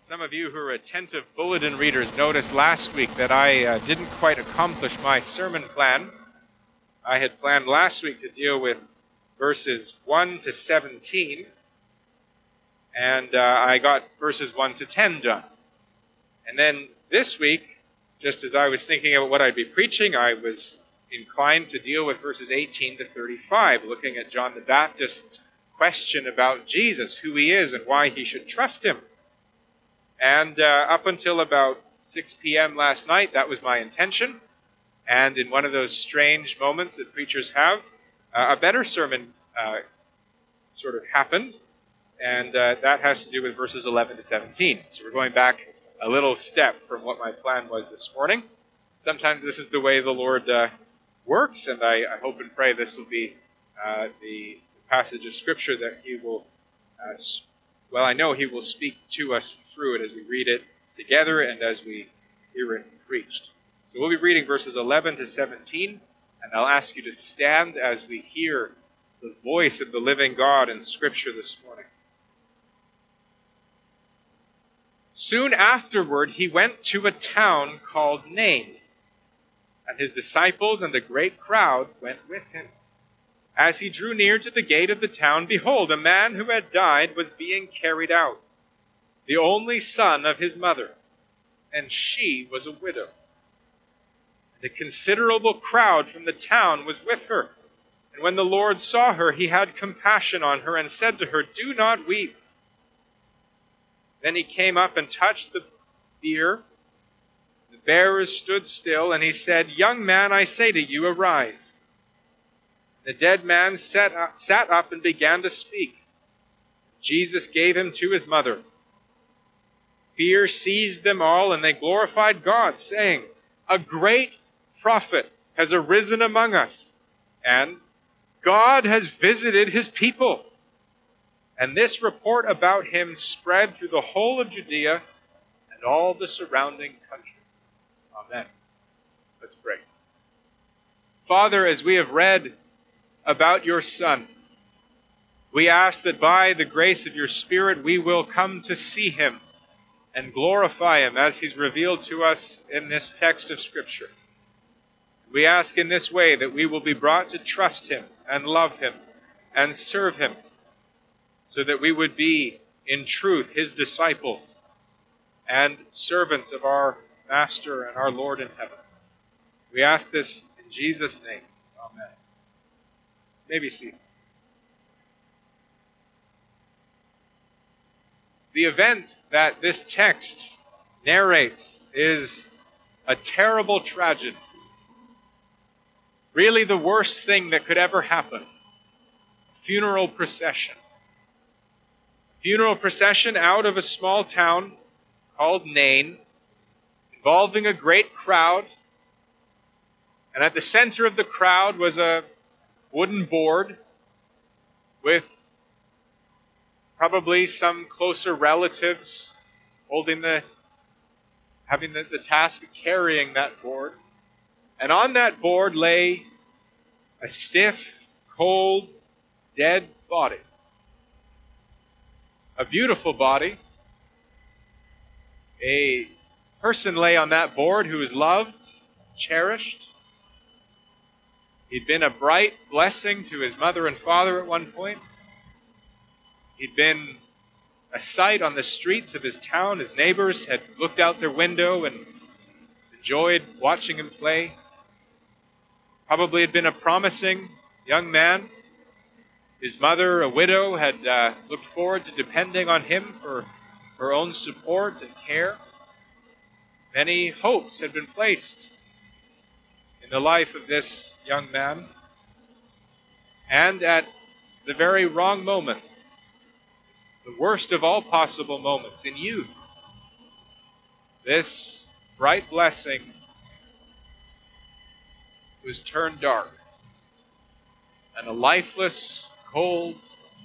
Some of you who are attentive bulletin readers noticed last week that I didn't quite accomplish my sermon plan. I had planned last week to deal with verses 1 to 17, and I got verses 1 to 10 done. And then this week, just as I was thinking about what I'd be preaching, I was inclined to deal with verses 18 to 35, looking at John the Baptist's question about Jesus, who he is and why he should trust him. And up until about 6 p.m. last night, that was my intention. And in one of those strange moments that preachers have, a better sermon sort of happened. And that has to do with verses 11 to 17. So we're going back a little step from what my plan was this morning. Sometimes this is the way the Lord works, and I hope and pray this will be the passage of Scripture that he will I know he will speak to us through it as we read it together and as we hear it preached. So we'll be reading verses 11 to 17, and I'll ask you to stand as we hear the voice of the living God in Scripture this morning. Soon afterward he went to a town called Nain, and his disciples and a great crowd went with him. As he drew near to the gate of the town, behold, a man who had died was being carried out, the only son of his mother, and she was a widow. And a considerable crowd from the town was with her. And when the Lord saw her, he had compassion on her and said to her, "Do not weep." Then he came up and touched the bier. The bearers stood still, and he said, "Young man, I say to you, arise." The dead man sat up and began to speak. Jesus gave him to his mother. Fear seized them all, and they glorified God, saying, "A great prophet has arisen among us, and God has visited his people." And this report about him spread through the whole of Judea and all the surrounding country. Amen. Let's pray. Father, as we have read about your Son, we ask that by the grace of your Spirit we will come to see him and glorify him as he's revealed to us in this text of Scripture. We ask in this way that we will be brought to trust him and love him and serve him, so that we would be, in truth, his disciples and servants of our Master and our Lord in heaven. We ask this in Jesus' name. Amen. Maybe see. The event that this text narrates is a terrible tragedy. Really the worst thing that could ever happen. A funeral procession. A funeral procession out of a small town called Nain, involving a great crowd. And at the center of the crowd was a wooden board with probably some closer relatives having the task of carrying that board. And on that board lay a stiff, cold, dead body. A beautiful body. A person lay on that board who was loved, cherished. He'd been a bright blessing to his mother and father at one point. He'd been a sight on the streets of his town. His neighbors had looked out their window and enjoyed watching him play. Probably had been a promising young man. His mother, a widow, had looked forward to depending on him for her own support and care. Many hopes had been placed in the life of this young man. And at the very wrong moment, the worst of all possible moments in youth, this bright blessing was turned dark. And a lifeless, cold,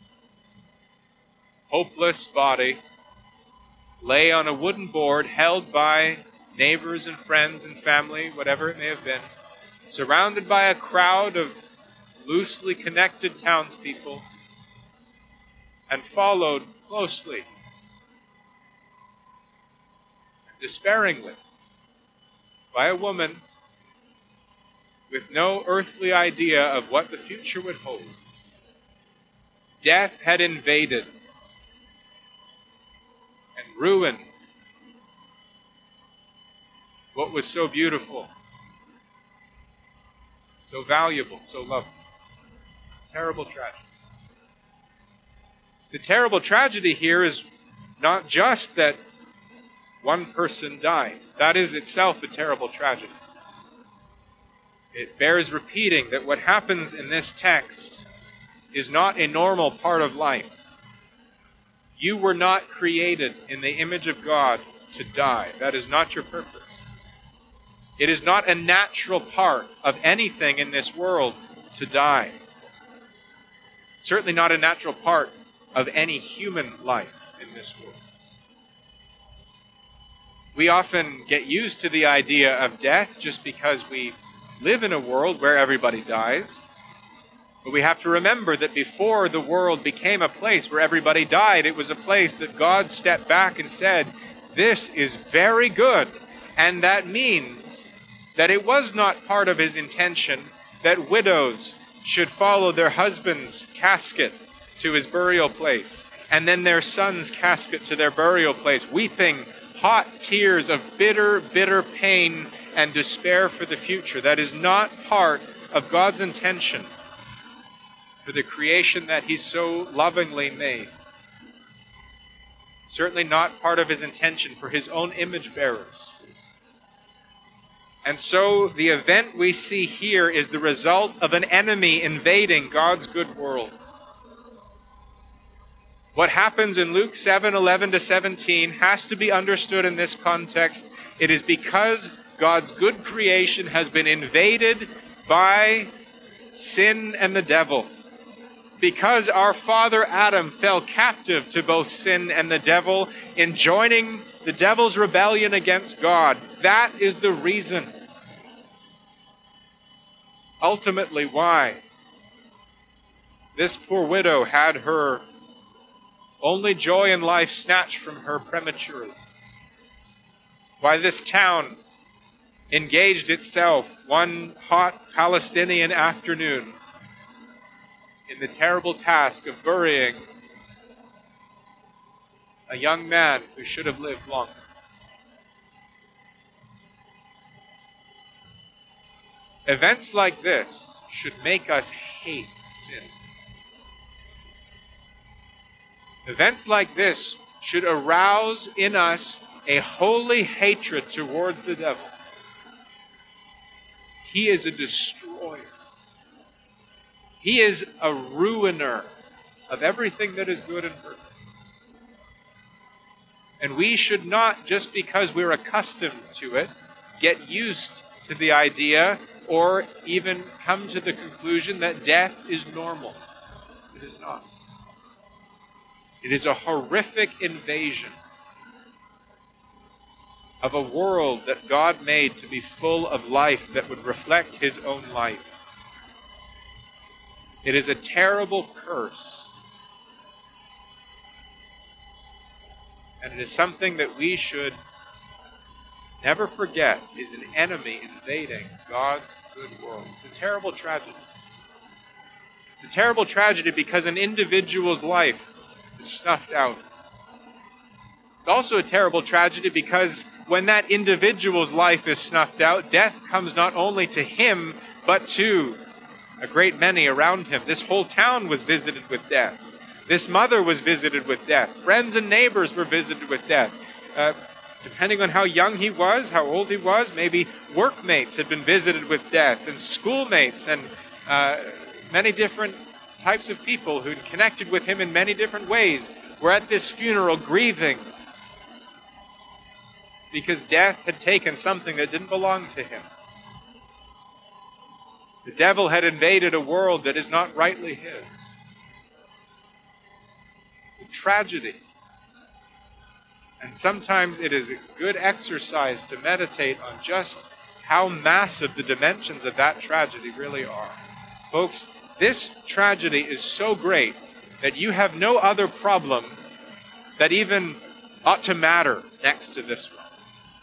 hopeless body lay on a wooden board held by neighbors and friends and family, whatever it may have been, surrounded by a crowd of loosely connected townspeople, and followed closely despairingly by a woman with no earthly idea of what the future would hold. Death had invaded and ruined what was so beautiful, so valuable, so lovely. Terrible tragedy. The terrible tragedy here is not just that one person died. That is itself a terrible tragedy. It bears repeating that what happens in this text is not a normal part of life. You were not created in the image of God to die. That is not your purpose. It is not a natural part of anything in this world to die. Certainly not a natural part of any human life in this world. We often get used to the idea of death just because we live in a world where everybody dies. But we have to remember that before the world became a place where everybody died, it was a place that God stepped back and said, "This is very good." And that means that it was not part of his intention that widows should follow their husband's casket to his burial place, and then their son's casket to their burial place, weeping hot tears of bitter, bitter pain and despair for the future. That is not part of God's intention for the creation that he so lovingly made. Certainly not part of his intention for his own image bearers. And so the event we see here is the result of an enemy invading God's good world. What happens in Luke 7:11-17 has to be understood in this context. It is because God's good creation has been invaded by sin and the devil. Because our father Adam fell captive to both sin and the devil in joining the devil's rebellion against God. That is the reason. Ultimately, why this poor widow had her only joy in life snatched from her prematurely. Why this town engaged itself one hot Palestinian afternoon in the terrible task of burying a young man who should have lived longer. Events like this should make us hate sin. Events like this should arouse in us a holy hatred towards the devil. He is a destroyer. He is a ruiner of everything that is good and perfect. And we should not, just because we're accustomed to it, get used to the idea or even come to the conclusion that death is normal. It is not. It is a horrific invasion of a world that God made to be full of life that would reflect his own life. It is a terrible curse. And it is something that we should never forget is an enemy invading God's good world. It's a terrible tragedy. It's a terrible tragedy because an individual's life is snuffed out. It's also a terrible tragedy because when that individual's life is snuffed out, death comes not only to him, but to a great many around him. This whole town was visited with death. This mother was visited with death. Friends and neighbors were visited with death. Depending on how young he was, how old he was, maybe workmates had been visited with death, and schoolmates, and many different types of people who connected with him in many different ways were at this funeral grieving because death had taken something that didn't belong to him. The devil had invaded a world that is not rightly his. The tragedy. And sometimes it is a good exercise to meditate on just how massive the dimensions of that tragedy really are. Folks, this tragedy is so great that you have no other problem that even ought to matter next to this one.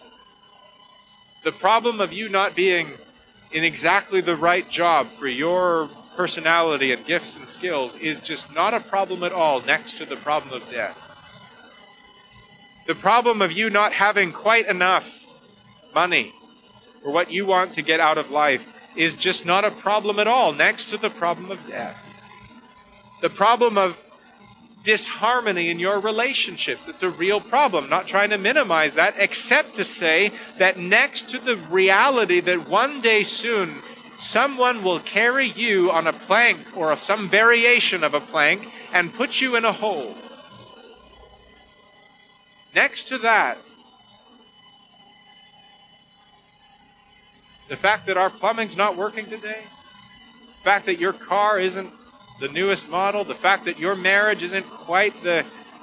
The problem of you not being in exactly the right job for your personality and gifts and skills is just not a problem at all next to the problem of death. The problem of you not having quite enough money for what you want to get out of life is just not a problem at all next to the problem of death. The problem of disharmony in your relationships, it's a real problem. I'm not trying to minimize that, except to say that next to the reality that one day soon someone will carry you on a plank or some variation of a plank and put you in a hole. Next to that, the fact that our plumbing's not working today, the fact that your car isn't the newest model, the fact that your marriage isn't quite the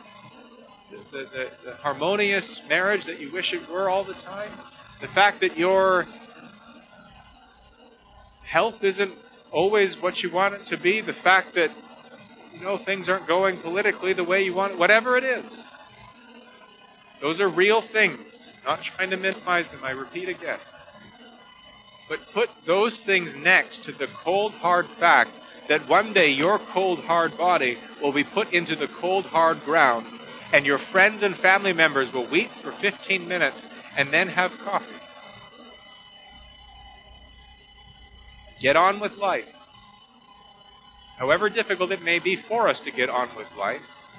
harmonious marriage that you wish it were all the time, the fact that your health isn't always what you want it to be, the fact that things aren't going politically the way you want it, whatever it is. Those are real things. Not trying to minimize them, I repeat again. But put those things next to the cold, hard fact that one day your cold, hard body will be put into the cold, hard ground, and your friends and family members will weep for 15 minutes and then have coffee. Get on with life. However difficult it may be for us to get on with life,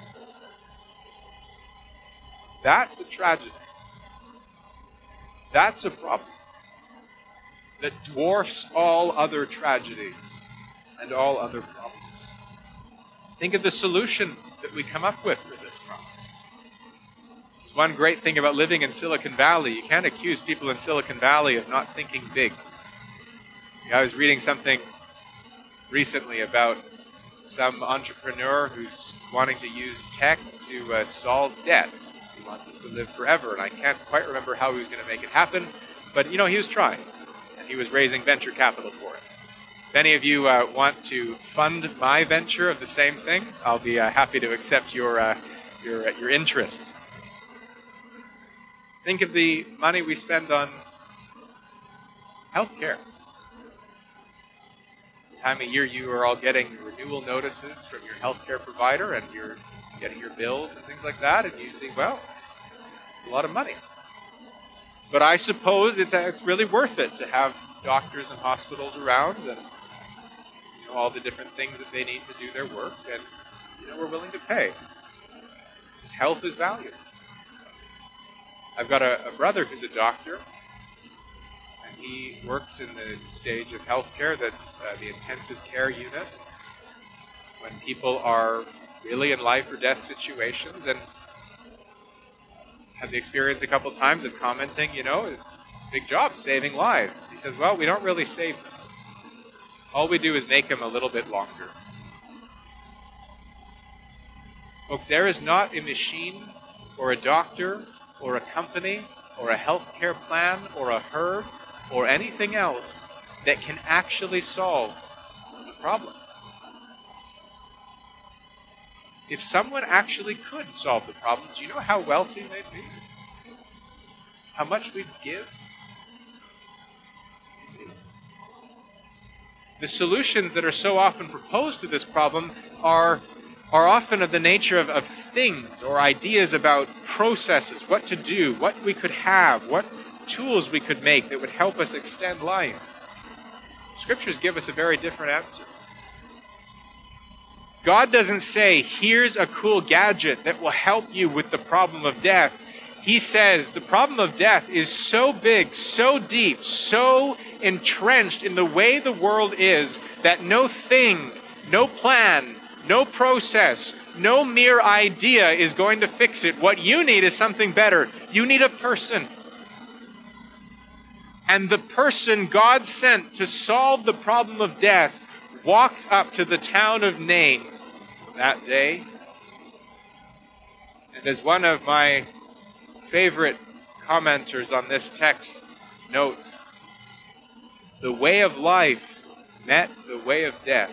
that's a tragedy. That's a problem that dwarfs all other tragedies and all other problems. Think of the solutions that we come up with for this problem. It's one great thing about living in Silicon Valley. You can't accuse people in Silicon Valley of not thinking big. I was reading something recently about some entrepreneur who's wanting to use tech to solve debt. He wants us to live forever, and I can't quite remember how he was going to make it happen, but he was trying, and he was raising venture capital for it. If any of you want to fund my venture of the same thing, I'll be happy to accept your interest. Think of the money we spend on healthcare. The time of year you are all getting renewal notices from your healthcare provider, and you're getting your bills and things like that, and you think, well, it's a lot of money. But I suppose it's really worth it to have doctors and hospitals around, and all the different things that they need to do their work, and we're willing to pay. Health is valued. I've got a brother who's a doctor, and he works in the stage of healthcare that's the intensive care unit, when people are really in life or death situations, and had the experience a couple times of commenting, it's a big job saving lives. He says, well, we don't really save them. All we do is make them a little bit longer. Folks, there is not a machine or a doctor or a company or a healthcare plan or a herd or anything else that can actually solve the problem. If someone actually could solve the problem, do you know how wealthy they'd be? How much we'd give? The solutions that are so often proposed to this problem are often of the nature of things or ideas about processes, what to do, what we could have, what tools we could make that would help us extend life. Scriptures give us a very different answer. God doesn't say, here's a cool gadget that will help you with the problem of death. He says the problem of death is so big, so deep, so entrenched in the way the world is that no thing, no plan, no process, no mere idea is going to fix it. What you need is something better. You need a person. And the person God sent to solve the problem of death walked up to the town of Nain that day. And as one of my favorite commenters on this text notes, the way of life met the way of death.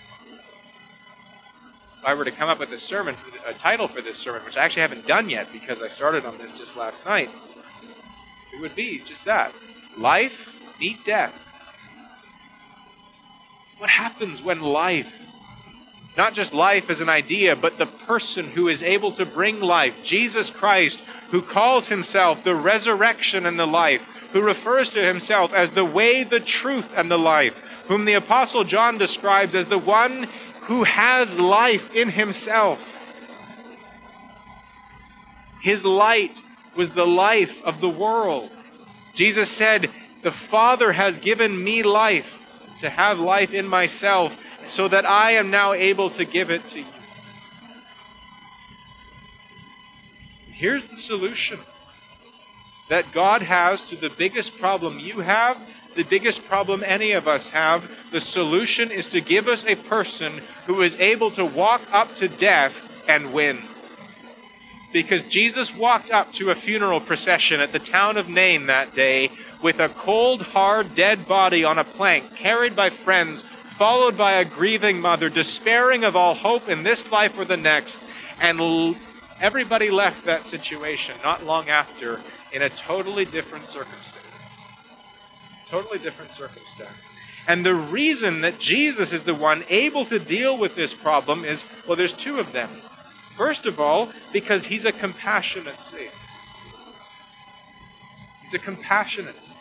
If I were to come up with a title for this sermon, which I actually haven't done yet because I started on this just last night, it would be just that. life meet death. What happens when life, not just life as an idea, but the person who is able to bring life, Jesus Christ, who calls himself the resurrection and the life, who refers to himself as the way, the truth, and the life, whom the Apostle John describes as the one who has life in himself. His light was the life of the world. Jesus said, "The Father has given me life, to have life in myself, so that I am now able to give it to you." Here's the solution that God has to the biggest problem you have, the biggest problem any of us have. The solution is to give us a person who is able to walk up to death and win. Because Jesus walked up to a funeral procession at the town of Nain that day with a cold, hard, dead body on a plank, carried by friends, followed by a grieving mother, despairing of all hope in this life or the next. And everybody left that situation not long after in a totally different circumstance. Totally different circumstance. And the reason that Jesus is the one able to deal with this problem is, well, there's two of them. First of all, because he's a compassionate Savior. He's a compassionate Savior.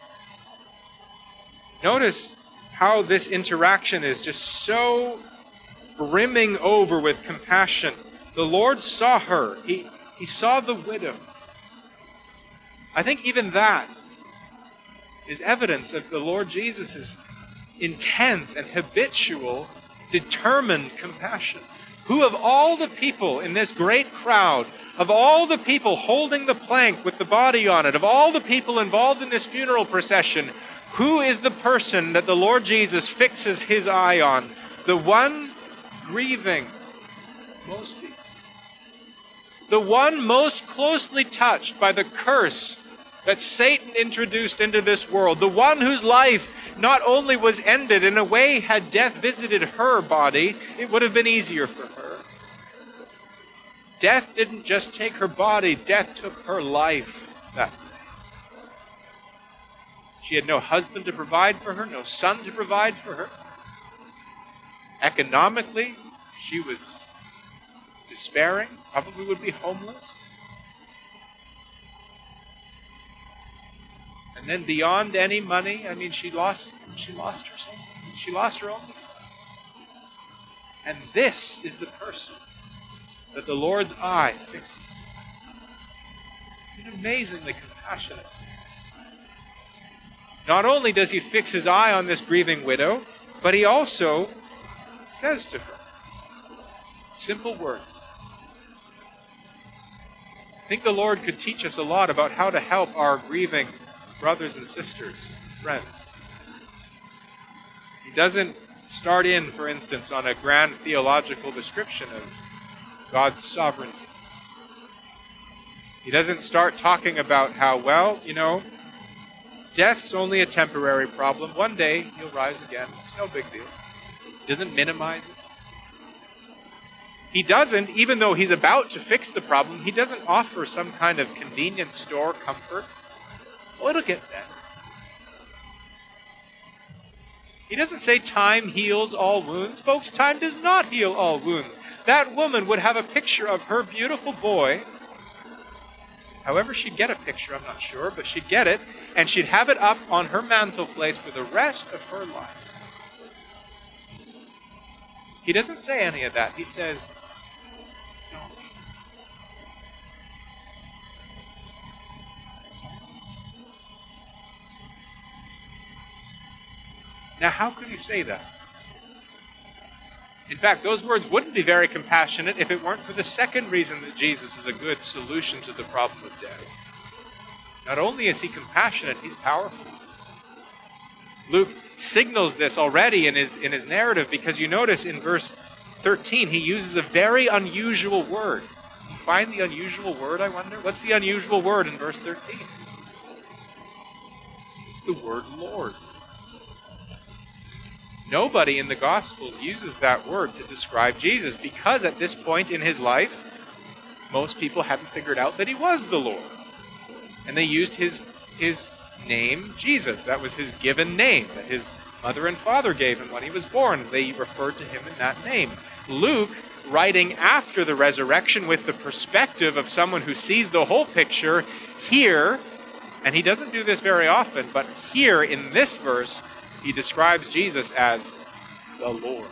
Notice how this interaction is just so brimming over with compassion. The Lord saw her. He saw the widow. I think even that is evidence of the Lord Jesus' intense and habitual, determined compassion. Who of all the people in this great crowd, of all the people holding the plank with the body on it, of all the people involved in this funeral procession, who is the person that the Lord Jesus fixes his eye on? The one grieving most deeply. The one most closely touched by the curse that Satan introduced into this world. The one whose life not only was ended, in a way, had death visited her body, it would have been easier for her. Death didn't just take her body, death took her life that day. She had no husband to provide for her, no son to provide for her. Economically, she was despairing, probably would be homeless. And then beyond any money, I mean, she lost her son. She lost her only son. And this is the person that the Lord's eye fixes. He's amazingly compassionate. Not only does he fix his eye on this grieving widow, but he also says to her simple words. I think the Lord could teach us a lot about how to help our grieving brothers and sisters, friends. He doesn't start in, for instance, on a grand theological description of God's sovereignty. He doesn't start talking about how, well, death's only a temporary problem. One day he'll rise again. It's no big deal. He doesn't minimize it. He doesn't, even though he's about to fix the problem, he doesn't offer some kind of convenience store comfort. Oh, it'll get better. He doesn't say time heals all wounds. Folks, time does not heal all wounds. That woman would have a picture of her beautiful boy. However she'd get a picture, I'm not sure, but she'd get it, and she'd have it up on her mantelpiece for the rest of her life. He doesn't say any of that. He says, don't. Now, how could he say that? In fact, those words wouldn't be very compassionate if it weren't for the second reason that Jesus is a good solution to the problem of death. Not only is he compassionate, he's powerful. Luke signals this already in his narrative, because you notice in verse 13 he uses a very unusual word. You find the unusual word, I wonder? What's the unusual word in verse 13? It's the word Lord. Nobody in the Gospels uses that word to describe Jesus, because at this point in his life, most people hadn't figured out that he was the Lord. And they used his name Jesus. That was his given name that his mother and father gave him when he was born. They referred to him in that name. Luke, writing after the resurrection with the perspective of someone who sees the whole picture, here, and he doesn't do this very often, but here in this verse, he describes Jesus as the Lord.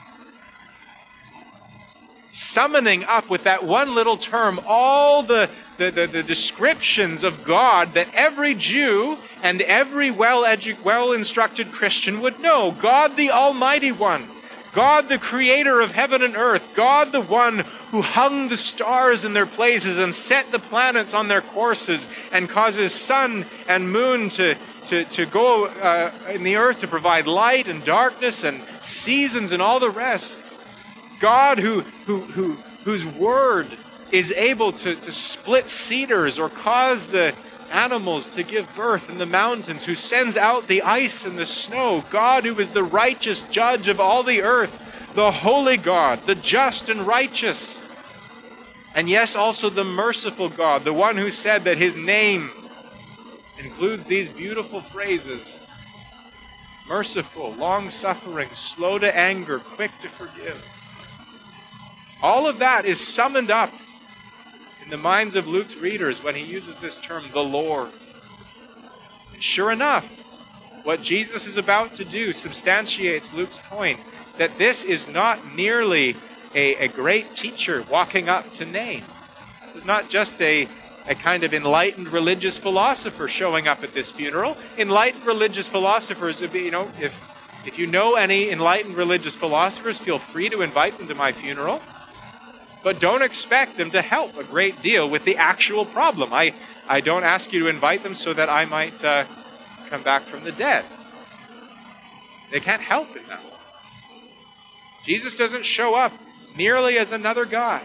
Summoning up with that one little term all the descriptions of God that every Jew and every well-instructed Christian would know. God the Almighty One. God the creator of heaven and earth. God the one who hung the stars in their places and set the planets on their courses and causes sun and moon to go in the earth to provide light and darkness and seasons and all the rest. God whose word is able to split cedars or cause the animals to give birth in the mountains, who sends out the ice and the snow. God who is the righteous judge of all the earth, the holy God, the just and righteous. And yes, also the merciful God, the one who said that his name includes these beautiful phrases: merciful, long-suffering, slow to anger, quick to forgive. All of that is summoned up in the minds of Luke's readers when he uses this term, the Lord. And sure enough, what Jesus is about to do substantiates Luke's point that this is not merely a great teacher walking up to name. It's not just a kind of enlightened religious philosopher showing up at this funeral. Enlightened religious philosophers, if you know any enlightened religious philosophers, feel free to invite them to my funeral. But don't expect them to help a great deal with the actual problem. I don't ask you to invite them so that I might come back from the dead. They can't help in that way. Jesus doesn't show up merely as another guy.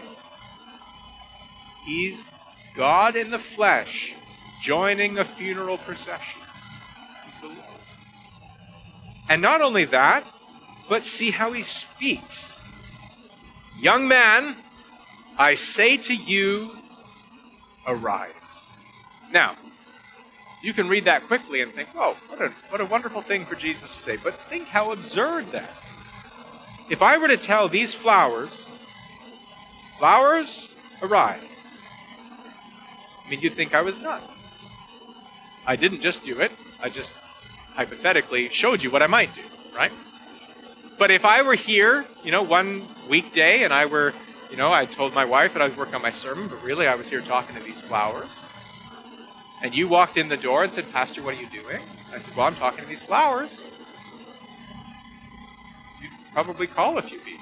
He's God in the flesh, joining a funeral procession. He's the Lord. And not only that, but see how he speaks. Young man, I say to you, arise. Now, you can read that quickly and think, oh, what a wonderful thing for Jesus to say. But think how absurd that is. If I were to tell these flowers, arise, I mean, you'd think I was nuts. I didn't just do it. I just hypothetically showed you what I might do, right? But if I were here, one weekday and I told my wife that I was working on my sermon, but really I was here talking to these flowers. And you walked in the door and said, Pastor, what are you doing? I said, well, I'm talking to these flowers. You'd probably call a few people.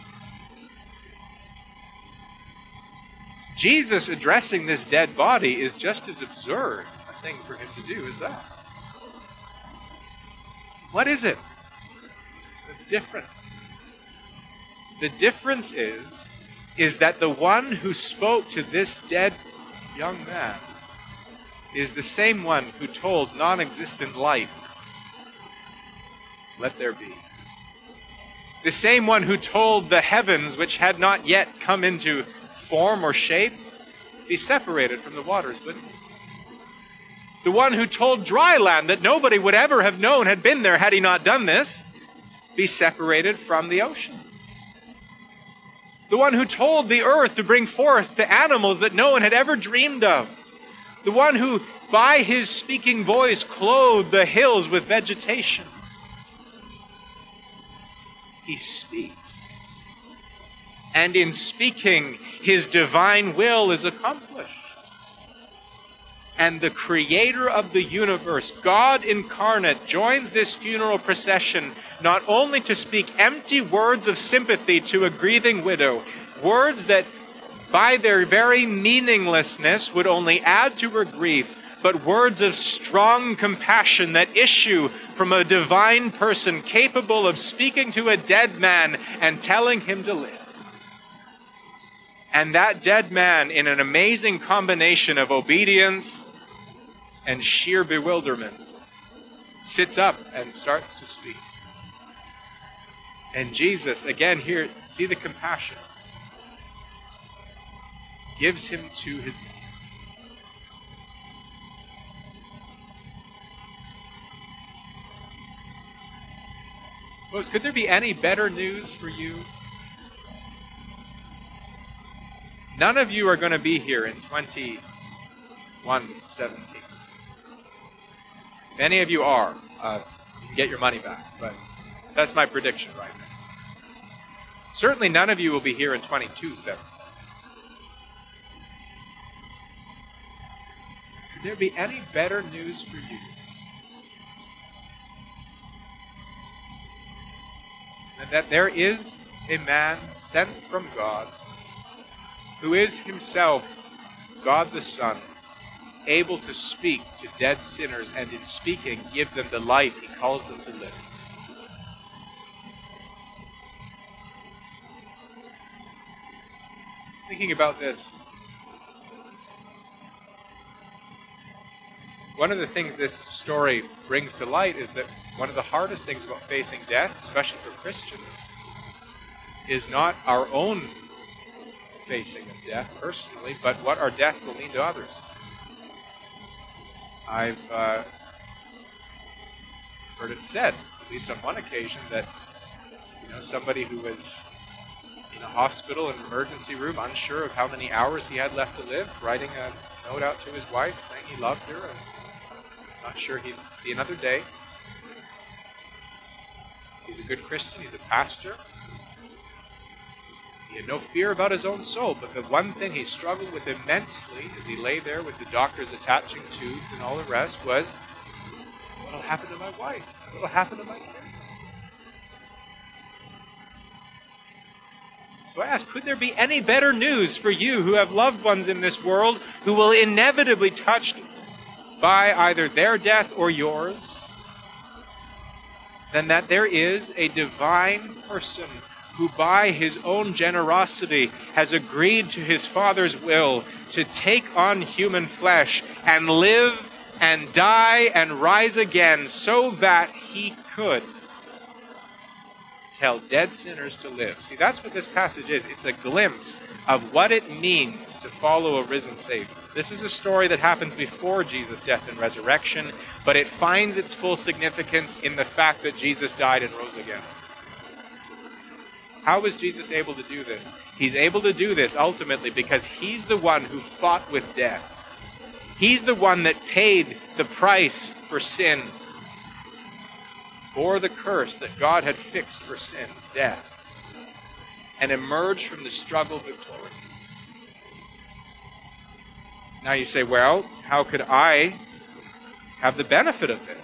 Jesus addressing this dead body is just as absurd a thing for him to do as that. What is it? The difference. The difference is that the one who spoke to this dead young man is the same one who told non-existent light, let there be. The same one who told the heavens, which had not yet come into form or shape, be separated from the waters beneath. The one who told dry land that nobody would ever have known had been there had he not done this, be separated from the ocean. The one who told the earth to bring forth to animals that no one had ever dreamed of. The one who, by his speaking voice, clothed the hills with vegetation. He speaks. And in speaking, his divine will is accomplished. And the creator of the universe, God incarnate, joins this funeral procession not only to speak empty words of sympathy to a grieving widow, words that by their very meaninglessness would only add to her grief, but words of strong compassion that issue from a divine person capable of speaking to a dead man and telling him to live. And that dead man, in an amazing combination of obedience and sheer bewilderment, sits up and starts to speak. And Jesus, again here, see the compassion, gives him to his Folks, could there be any better news for you? None of you are going to be here in 2117. If any of you are, you can get your money back, but that's my prediction right now. Certainly none of you will be here in 2217. Could there be any better news for you than that there is a man sent from God who is himself God the Son, able to speak to dead sinners and in speaking give them the life he calls them to live? Thinking about this, one of the things this story brings to light is that one of the hardest things about facing death, especially for Christians, is not our own facing of death personally, but what our death will mean to others. I've heard it said, at least on one occasion, that somebody who was in a hospital, in an emergency room, unsure of how many hours he had left to live, writing a note out to his wife saying he loved her and not sure he'd see another day. He's a good Christian, he's a pastor. He had no fear about his own soul, but the one thing he struggled with immensely as he lay there with the doctors attaching tubes and all the rest was, what will happen to my wife? What will happen to my kids? So I ask, could there be any better news for you who have loved ones in this world who will inevitably be touched by either their death or yours, than that there is a divine person who by his own generosity has agreed to his Father's will to take on human flesh and live and die and rise again so that he could tell dead sinners to live. See, that's what this passage is. It's a glimpse of what it means to follow a risen Savior. This is a story that happens before Jesus' death and resurrection, but it finds its full significance in the fact that Jesus died and rose again. How was Jesus able to do this? He's able to do this ultimately because he's the one who fought with death. He's the one that paid the price for sin, bore the curse that God had fixed for sin, death, and emerged from the struggle victorious. Now you say, well, how could I have the benefit of this?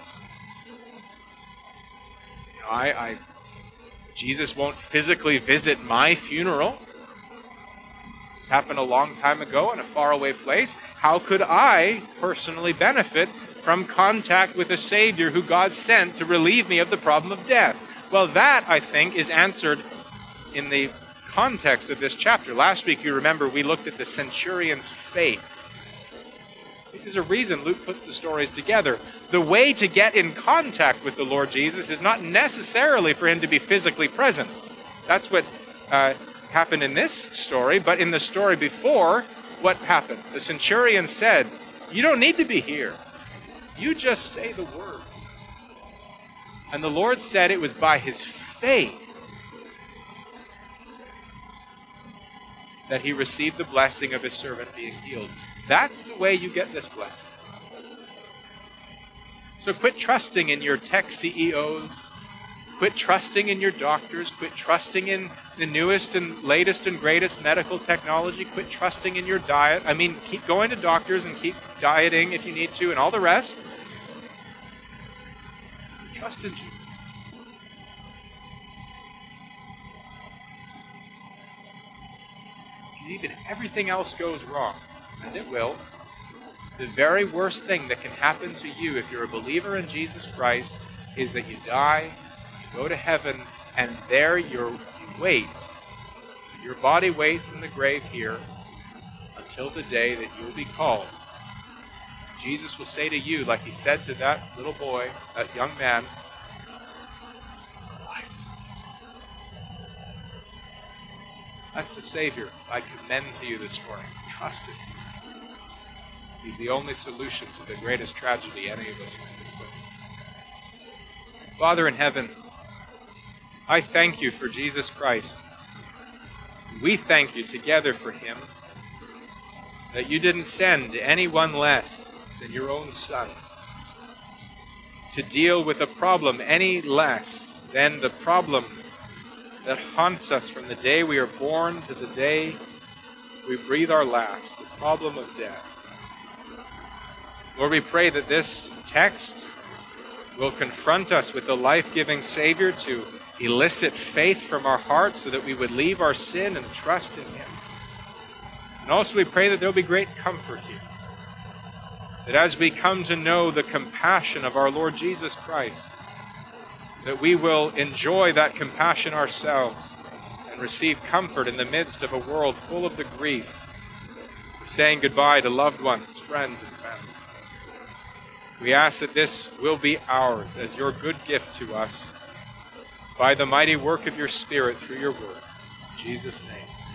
Jesus won't physically visit my funeral. This happened a long time ago in a faraway place. How could I personally benefit from contact with a Savior who God sent to relieve me of the problem of death? Well, that, I think, is answered in the context of this chapter. Last week, you remember, we looked at the centurion's faith. There's a reason Luke puts the stories together. The way to get in contact with the Lord Jesus is not necessarily for him to be physically present. That's what happened in this story, but in the story before, what happened? The centurion said, you don't need to be here. You just say the word. And the Lord said it was by his faith that he received the blessing of his servant being healed. That's the way you get this blessing. So quit trusting in your tech CEOs. Quit trusting in your doctors. Quit trusting in the newest and latest and greatest medical technology. Quit trusting in your diet. Keep going to doctors and keep dieting if you need to and all the rest. Trust in Jesus. Even everything else goes wrong, and it will, the very worst thing that can happen to you if you're a believer in Jesus Christ is that you die, you go to heaven, and there you wait. Your body waits in the grave here until the day that you'll be called. Jesus will say to you, like he said to that little boy, that young man, that's the Savior I commend to you this morning. Trust him. He's the only solution to the greatest tragedy any of us can face. Father in heaven, I thank you for Jesus Christ. We thank you together for him, that you didn't send anyone less than your own Son to deal with a problem any less than the problem that haunts us from the day we are born to the day we breathe our last, the problem of death. Lord, we pray that this text will confront us with the life-giving Savior to elicit faith from our hearts so that we would leave our sin and trust in him. And also we pray that there will be great comfort here, that as we come to know the compassion of our Lord Jesus Christ, that we will enjoy that compassion ourselves and receive comfort in the midst of a world full of the grief of saying goodbye to loved ones, friends, and family. We ask that this will be ours as your good gift to us by the mighty work of your Spirit through your word. In Jesus' name.